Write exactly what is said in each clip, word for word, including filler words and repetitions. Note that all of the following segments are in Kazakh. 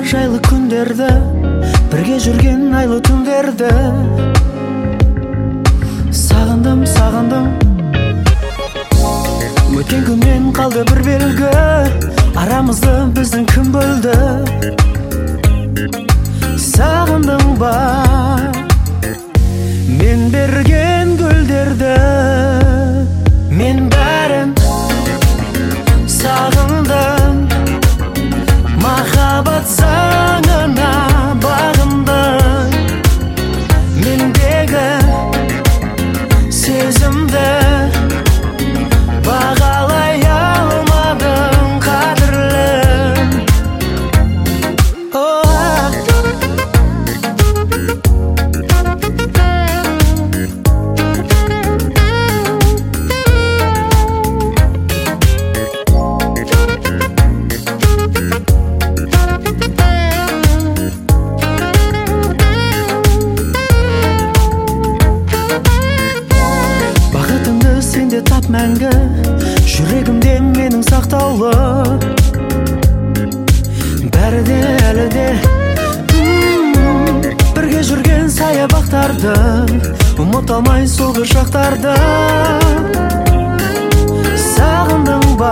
жайлы күндерді, бірге жүрген айлы түндерді сағындым, сағындым. Өткен күннен қалды бір белгі, арамызды біздің кім бөлді? Сағындың ба мен берген гүлдерді? Мен бәрін сағындым, махаббат заңына бағындым. Мендегі сезімді бағалай алмадың, қадірлім. Бақытыңды сенде тап мәңгі, жүрегімде менің сақтаулы. Бәрі де әлі де бірге жүрген саябақтарды, ұмыта алмай сол бір шақтарды. Сағындың ба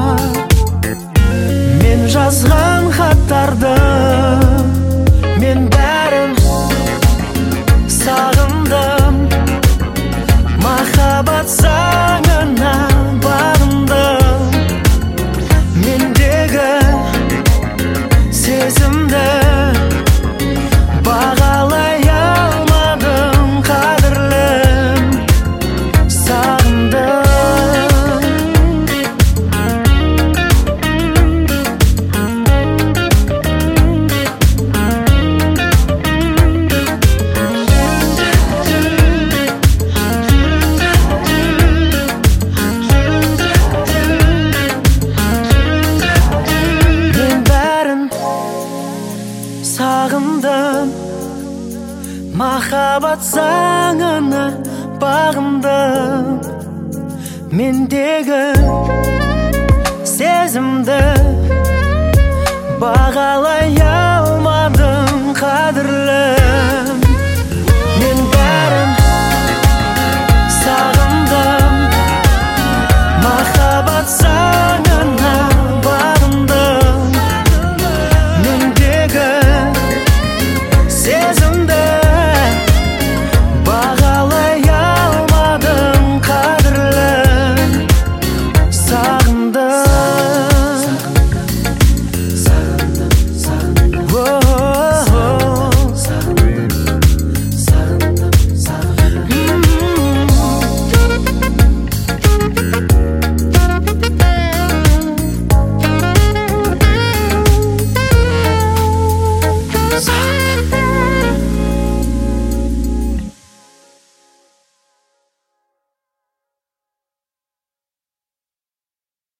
мен жазған хаттарды? Мен бәрін сағындым, махаббат заңына бағындым. Мендегі сезімді бағалай алмадым, қадірлім. Сағындым. Сағындым, махаббат заңына бағындым. Мендегі сезімді бағалай алмадым, қадірлі.